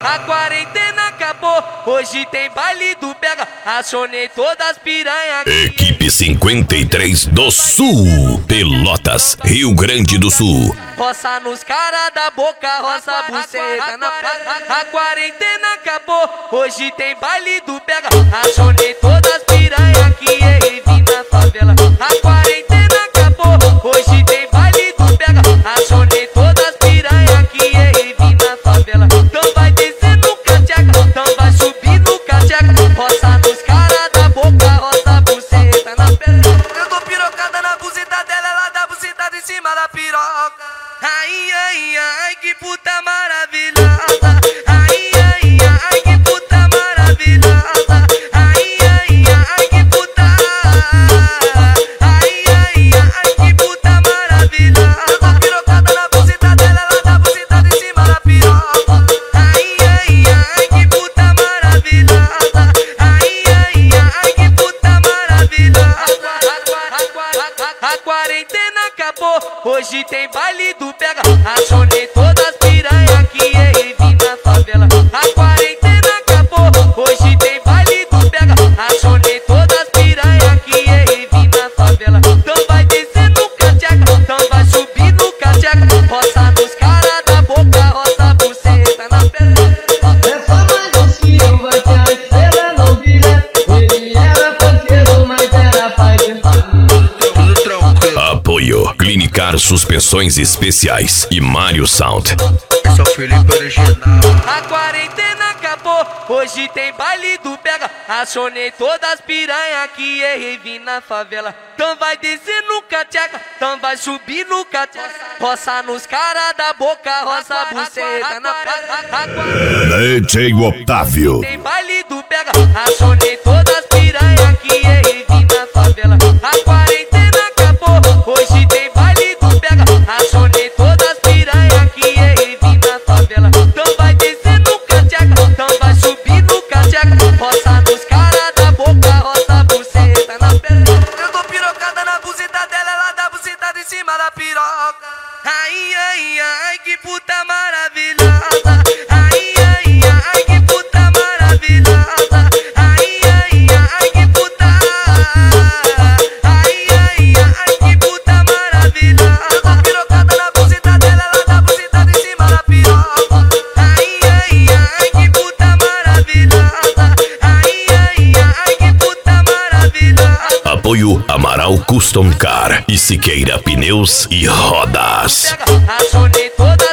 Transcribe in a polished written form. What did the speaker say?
A quarentena acabou, hoje tem baile do pega. Acionei todas as piranhas. Equipe 53 do Sul, Pelotas, Rio Grande do Sul. Roça nos cara da boca, roça buceta na praia. A quarentena acabou, hoje tem baile do pega. Acionei todas as piranhas que errei na favela. A quarentena acabou, hoje tem baile do pega. Acionei todas as piranhas que errei na favela. Então vai descer no cateca, então vai subir no cateca. Roça nos cara da boca, roça buceta na perna. Eu tô pirocada na buzita dela, ela dá buzitada em cima da piroca. Ai, ai, ai, que puta maravilhosa. Ai, ai, ai, que puta maravilhosa. Ai, ai, ai, que puta. Ai, ai, ai, que puta maravilhosa. Eu tô pirocada na buzita dela, ela dá buzitada em cima da piroca. Ai, ai, ai, que puta maravilhosa. Ai, ai, ai, que puta maravilhosa. A quarentena acabou, hoje tem baile do pega. Acionei todas as piranhas que errei na favela. A quarentena acabou, hoje tem baile do pega. Acionei todas as piranhas que errei na favela. Então vai descer no cateca, então vai subir no cateca. Roça nos cara da boca, roça buceta na perna. É só mais um Silva que a estrela não vira. Ele era parceiro, mas era pai de Apoio Clinicar Suspensões Especiais e Mário Sound. Esse é o Felipe original. A quarentena acabou, hoje tem baile do pega. Acionei todas as piranhas que errei na favela. Então vai descer no cateca, então vai subir no cateca. Roça nos cara da boca, roça buceta na praia. DJ Otávio. Tem baile do pega, acionei todas as piranhas que errei na favela. A quarentena acabou, hoje tem baile do pega. Acionei todas as piranhas que errei na favela. Então vai descer no cateca, então vai subir no cateca. Roça nos cara da boca, roça buceta na perna. Eu tô pirocada na buzita dela, ela dá buzitada em cima da piroca. Ai, ai, ai, que puta maravilhosa. Ai, ai, ai, que puta maravilhosa. Ai, ai, ai, que puta. Ai, ai, ai, que puta maravilhosa. Eu tô pirocada na buzita dela, ela dá buzitada em cima da piroca. Ai, ai, ai, que puta maravilhosa. Ai, ai, ai, que puta maravilhosa. Apoio Amaral Custom Car e Siqueira Pneus e Rodas. Acionei todas